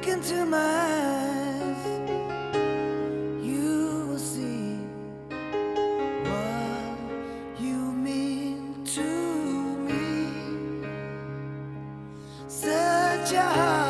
Look into my eyes, you will see what you mean to me. Such a